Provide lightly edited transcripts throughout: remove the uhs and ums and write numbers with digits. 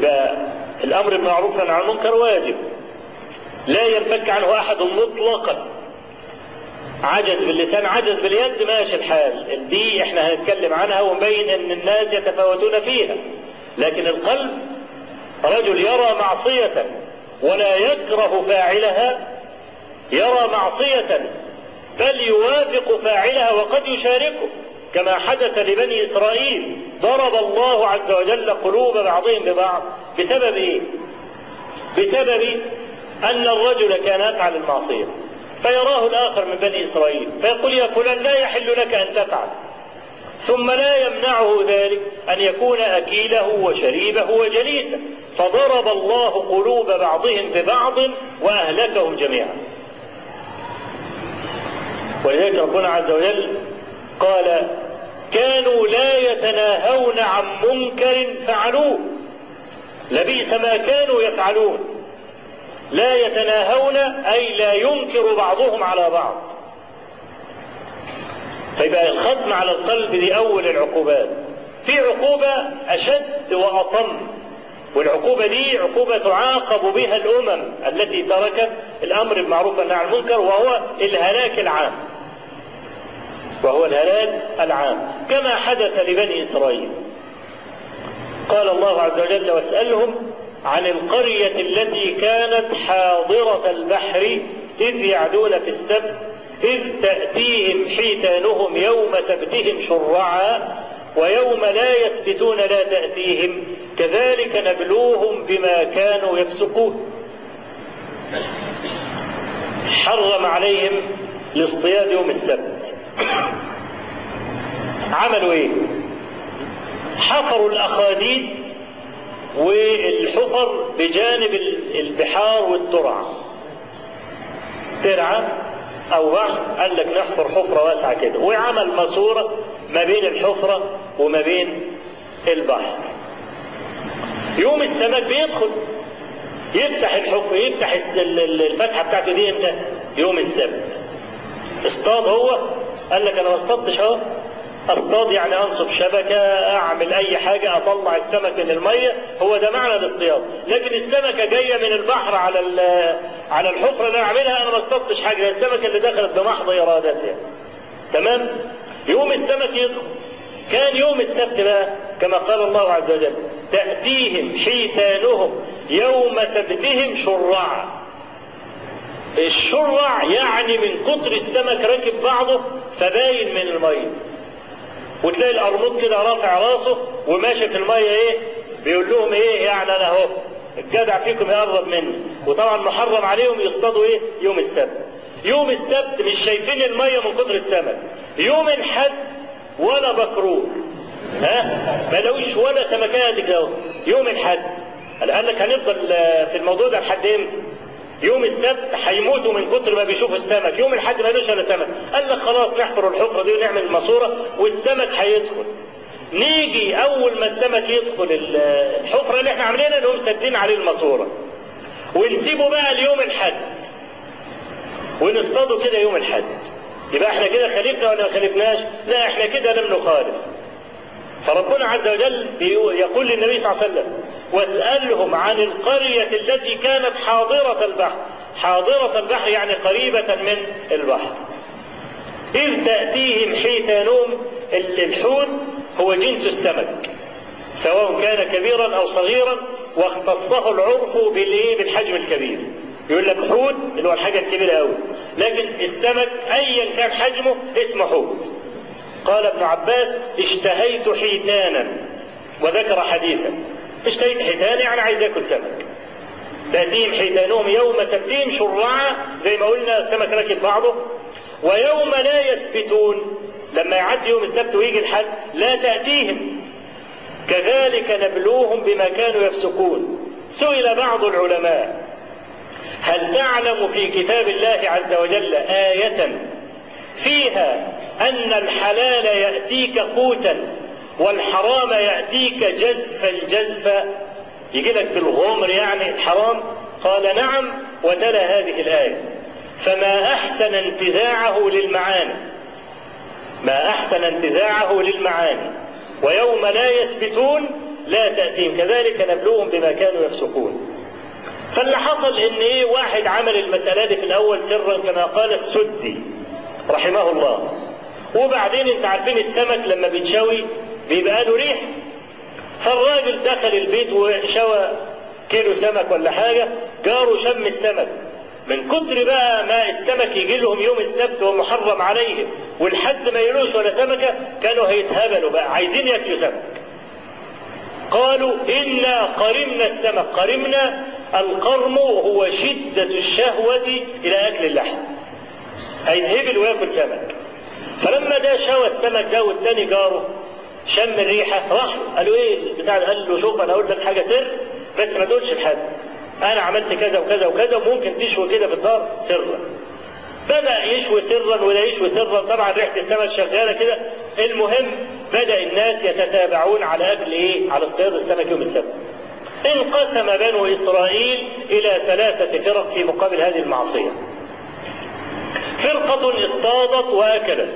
يبقى الأمر بالمعروف والنهي عن المنكر واجب لا ينفك عنه أحد مطلقا. عجز باللسان عجز باليد ماشي الحال، دي احنا هنتكلم عنها ونبين ان الناس يتفاوتون فيها. لكن القلب رجل يرى معصية ولا يكره فاعلها، يرى معصية بل يوافق فاعلها وقد يشاركه، كما حدث لبني إسرائيل. ضرب الله عز وجل قلوب بعضهم ببعض بسبب ايه؟ بسبب أن الرجل كان يفعل المعصية فيراه الآخر من بني إسرائيل فيقول يا فلان لا يحل لك أن تفعل، ثم لا يمنعه ذلك أن يكون أكيله وشريبه وجليسه، فضرب الله قلوب بعضهم ببعض وأهلكهم جميعا. ولذلك ربنا عز وجل قال كانوا لا يتناهون عن منكر فعلوه لبئس ما كانوا يفعلون. لا يتناهون أي لا ينكر بعضهم على بعض. فيبقى الختم على القلب دي أول العقوبات. في عقوبة أشد وأطم، والعقوبة دي عقوبة تعاقب بها الأمم التي تركت الأمر بالمعروف والنهي عن المنكر، وهو الهلاك العام. وهو الهلاك العام كما حدث لبني إسرائيل. قال الله عز وجل واسألهم عن القرية التي كانت حاضرة البحر إذ يعدون في السبت إذ تأتيهم حيتانهم يوم سبتهم شرعا ويوم لا يسبتون لا تأتيهم كذلك نبلوهم بما كانوا يفسقون. حرم عليهم الاصطياد يوم السبت. عملوا ايه؟ حفروا الأخاديد والحفر بجانب البحار والترع. ترعة أو بحر قال لك نحفر حفرة واسعة كده، وعمل ماسورة ما بين الحفرة وما بين البحر. يوم السمك بيدخل يفتح الحفرة يفتح الفتحة بتاعته دي امتى؟ يوم السبت. اصطاد هو قال لك انا ما اصطادتش اهو، اصطاد يعني انصب شبكة اعمل اي حاجة اطلع السمك من المية، هو ده معنى الاصطياد. لكن السمكة جاية من البحر على الحفرة اللي انا اعملها، انا ما اصطادتش حاجة، السمكة اللي دخلت بمحض ارادتها. تمام؟ يوم السمك يدخل. كان يوم السبت بقى كما قال الله عز وجل تأتيهم حيتانهم يوم سبتهم شرعا. الشرع يعني من كتر السمك راكب بعضه فباين من المية، وتلاقي القرموط كده رافع راسه وماشي في المية ايه بيقول لهم ايه يعني انا اهو الجدع فيكم يقرب مني. وطبعا محرم عليهم يصطادوا ايه يوم السبت. يوم السبت مش شايفين المية من كتر السمك. يوم الحد ولا بكرور ما لقوش ولا سمكية دي كده. يوم الحد قال لك هنفضل في الموضوع ده لحد امتى؟ يوم السبت هيموتوا من كتر ما بيشوفوا السمك، يوم الحد ما لوش ولا سمك. قال لك خلاص نحفر الحفرة دي ونعمل الماسورة والسمك هيدخل. نيجي اول ما السمك يدخل الحفرة اللي احنا عاملينها نقوم سدين عليه الماسورة ونسيبه بقى ليوم الحد ونصطاده كده يوم الحد. يبقى احنا كده خالفنا ولا ما خالفناش؟ لا احنا كده لم نخالف. فربنا عز وجل يقول للنبي صلى الله عليه وسلم واسألهم عن القرية التي كانت حاضرة البحر. حاضرة البحر يعني قريبة من البحر. إذ تأتيهم حيتانهم. الحوت هو جنس السمك سواء كان كبيرا أو صغيرا، واختصه العرف بالحجم الكبير. يقول لك حوت اللي هو الحاجة الكبيرة أوي، لكن السمك أيا كان حجمه اسمه حوت. قال ابن عباس اشتهيت حيتانا وذكر حديثا. اشتهيت حيتان يعني عايز ياكل سمك. تأتيهم حيتانهم يوم سبتهم شرعا زي ما قلنا السمك راكب بعضه، ويوم لا يسبتون لما يعدي يوم السبت ويجي الحد لا تأتيهم كذلك نبلوهم بما كانوا يفسقون. سئل بعض العلماء هل تعلم في كتاب الله عز وجل آية فيها أن الحلال يأتيك قوتا والحرام يأتيك جزفا يجي لك بالغمر يعني الحرام؟ قال نعم، وتلا هذه الآية فما أحسن انتزاعه للمعاني. ما أحسن انتزاعه للمعاني. ويوم لا يسبتون لا تأتيهم كذلك نبلوهم بما كانوا يفسقون. فاللي حصل ان واحد عمل المسألة دي في الاول سرا كما قال السدي رحمه الله، وبعدين انت عارفين السمك لما بيتشوي بيبقى له ريح، فالراجل دخل البيت وشوى كيلو سمك ولا حاجة، جاره شم السمك، من كتر بقى ما السمك يجي لهم يوم السبت ومحرم عليهم والحد ما يلوش ولا سمكة، كانوا هيتهبلوا بقى عايزين ياكلوا سمك. قالوا إنا قرمنا السمك. قرمنا القرم وهو شدة الشهوة إلى أكل اللحم، هيتهبل وياكل سمك. فلما ده شوى السمك ده والتاني جاره شم الريحة راح قالوا ايه البتاع ده؟ قال له شوف انا اقول لك حاجة سر بس ما تقولش لحد، انا عملت كذا وكذا وكذا وممكن تشوي كده في الدار سرا. بدأ يشوي سرا ولا يشوي سرا، طبعا ريحة السمك شغالة كده. المهم بدأ الناس يتتابعون على اكل ايه؟ على اصطياد السمك يوم السبت. انقسم بنو اسرائيل الى 3 فرق في مقابل هذه المعصية. فرقة اصطادت واكلت،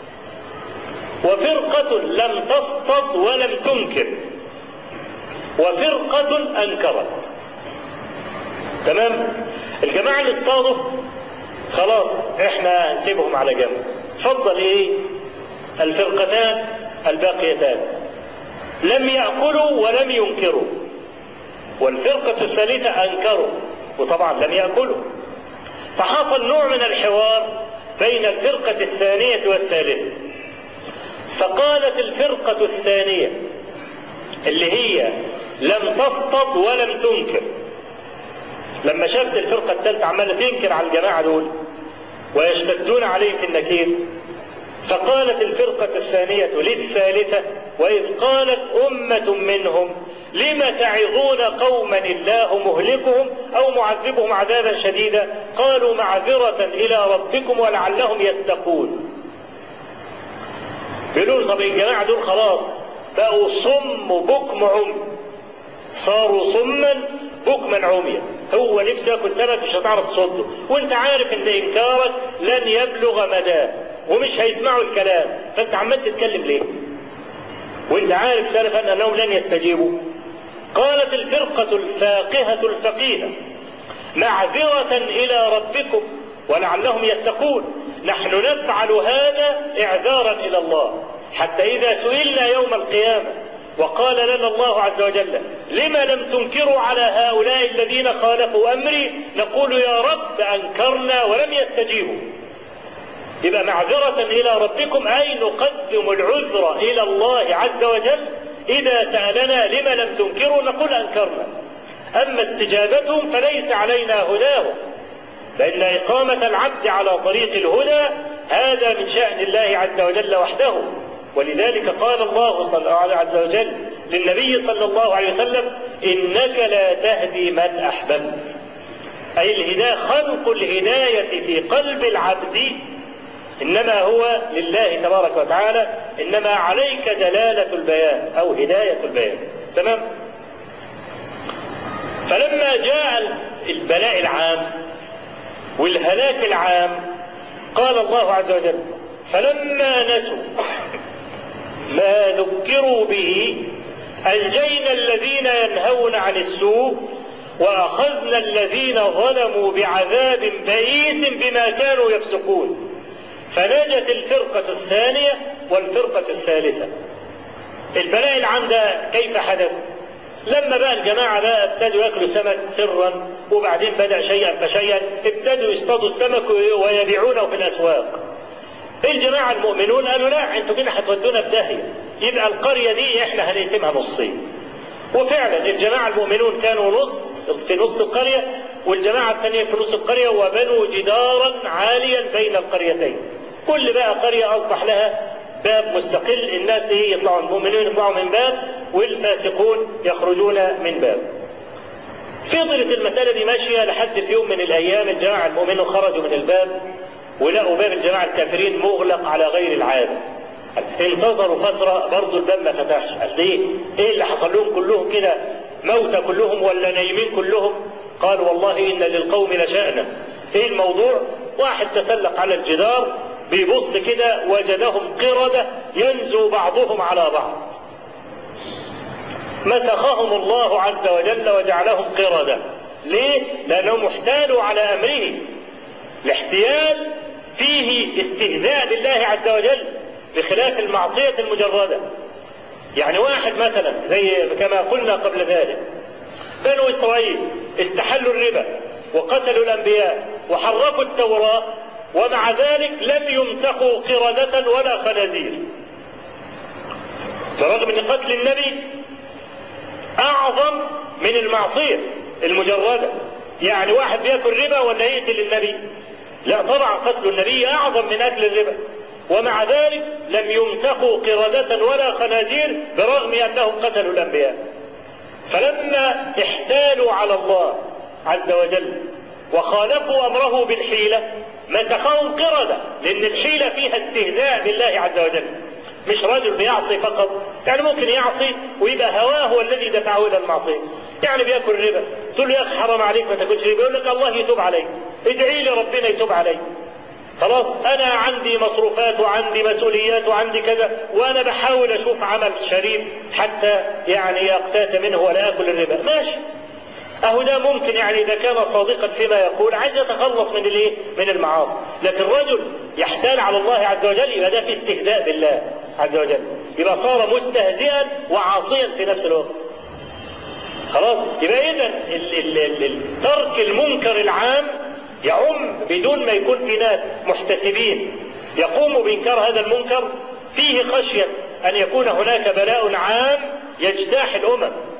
وفرقة لم تصطد ولم تنكر، وفرقة انكرت. تمام؟ الجماعة اللي اصطادوا خلاص احنا هنسيبهم على جنب. فضل ايه؟ الفرقتان الباقيتان لم يأكلوا ولم ينكروا، والفرقة الثالثة انكروا وطبعا لم يأكلوا. فحصل نوع من الحوار بين الفرقة الثانية والثالثة. فقالت الفرقة الثانية اللي هي لم تصطد ولم تنكر، لما شافت الفرقة الثالثة عمالة تنكر على الجماعة دول ويشتدون عليهم في النكير، فقالت الفرقة الثانية للثالثة وإذ قالت أمة منهم لم تعظون قوما الله مهلكهم أو معذبهم عذابا شديدا قالوا معذرة إلى ربكم ولعلهم يتقون. بيقولوا طب الجماعة دول خلاص بقوا صم بكم عمي، صاروا صما بكما عميا، هو نفسه ياكل سمك مش هتعرف تصده، وانت عارف ان انكارك لن يبلغ مداه ومش هيسمعوا الكلام، فانت عمال تتكلم ليه وانت عارف سلفا انهم لن يستجيبوا. قالت الفرقة الفاقهة الفقيهة معذرة الى ربكم ولعلهم يتقون، نحن نفعل هذا اعذارا الى الله حتى اذا سئلنا يوم القيامة وقال لنا الله عز وجل لما لم تنكروا على هؤلاء الذين خالفوا امري نقول يا رب انكرنا ولم يستجيبوا. يبقى معذرة الى ربكم اي نقدم العذر الى الله عز وجل اذا سألنا لما لم تنكروا نقول انكرنا، اما استجابتهم فليس علينا هداهم، فان اقامة العبد على طريق الهدى هذا من شأن الله عز وجل وحده. ولذلك قال الله صلى الله عز وجل للنبي صلى الله عليه وسلم إنك لا تهدي من أحببت، أي الهداية خلق الهداية في قلب العبد إنما هو لله تبارك وتعالى، إنما عليك دلالة البيان أو هداية البيان. تمام؟ فلما جاء البلاء العام والهلاك العام قال الله عز وجل فلما نسوا ما ذكروا به أنجينا الذين ينهون عن السوء وأخذنا الذين ظلموا بعذاب بئيس بما كانوا يفسقون. فنجت الفرقة الثانية والفرقة الثالثة. البلاء العام ده كيف حدث؟ لما بقى الجماعة بقى ابتدوا ياكلوا سمك سرا، وبعدين بدأ شيئا فشيئا ابتدوا يصطادوا السمك ويبيعونه في الأسواق. الجماعة المؤمنون قالوا لا انتوا كده هتودونا في داهية، يبقى القرية دي احنا هنقسمها نصين. وفعلا الجماعة المؤمنون كانوا في نص القرية، والجماعة الثانية في نص القرية، وبنوا جدارا عاليا بين القريتين. كل بقى قرية أصبح لها باب مستقل، الناس يطلعوا المؤمنون يطلعوا من باب والفاسقون يخرجون من باب. فضلت المسألة دي ماشية لحد في يوم من الأيام الجماعة المؤمنون خرجوا من الباب ولقوا باب الجماعة الكافرين مغلق على غير العادة. انتظروا فترة برضو الباب ما فتحش. قال ايه اللي حصل لهم كلهم كده؟ موتى كلهم ولا نايمين كلهم؟ قالوا والله إن للقوم لشأنا. ايه الموضوع؟ واحد تسلق على الجدار بيبص كده وجدهم قردة ينزو بعضهم على بعض. مسخهم الله عز وجل وجعلهم قردة. ليه؟ لأنهم احتالوا على أمره. الاحتيال فيه استهزاء بالله عز وجل بخلاف المعصية المجردة. يعني واحد مثلا زي كما قلنا قبل ذلك، بنو إسرائيل استحلوا الربا وقتلوا الأنبياء وحرفوا التوراة، ومع ذلك لم يمسخوا قردة ولا خنازير، برغم أن قتل النبي أعظم من المعصية المجردة. يعني واحد بيأكل ربا ولا يقتل النبي؟ لا طبعا، قتل النبي أعظم من أكل الربا، ومع ذلك لم يمسخوا قردة ولا خنازير برغم أنهم قتلوا الأنبياء. فلما احتالوا على الله عز وجل وخالفوا أمره بالحيلة مسخهم قردة، لأن الحيلة فيها استهزاء بالله عز وجل. مش رجل بيعصي فقط، يعني ممكن يعصي ويبقى هواه هو الذي دفعه إلى المعصية. يعني بياكل ربا، تقول له يا أخي حرام عليك ما تاكلش ربا، يقول لك الله يتوب عليك، ادعي لي ربنا يتوب عليك. خلاص أنا عندي مصروفات وعندي مسؤوليات وعندي كذا، وأنا بحاول أشوف عمل شريف حتى يعني أقتات منه ولا أكل الربا، ماشي. أهو ده ممكن يعني إذا كان صادقا فيما يقول عايز يتخلص من الإيه؟ من المعاصي. لكن رجل يحتال على الله عز وجل يبقى ده في استهزاء بالله عز وجل، يبقى صار مستهزئا وعاصيا في نفس الوقت. خلاص يبقى إذا ترك المنكر العام يعم بدون ما يكون في ناس محتسبين يقوموا بإنكار هذا المنكر، فيه خشية أن يكون هناك بلاء عام يجتاح الأمم.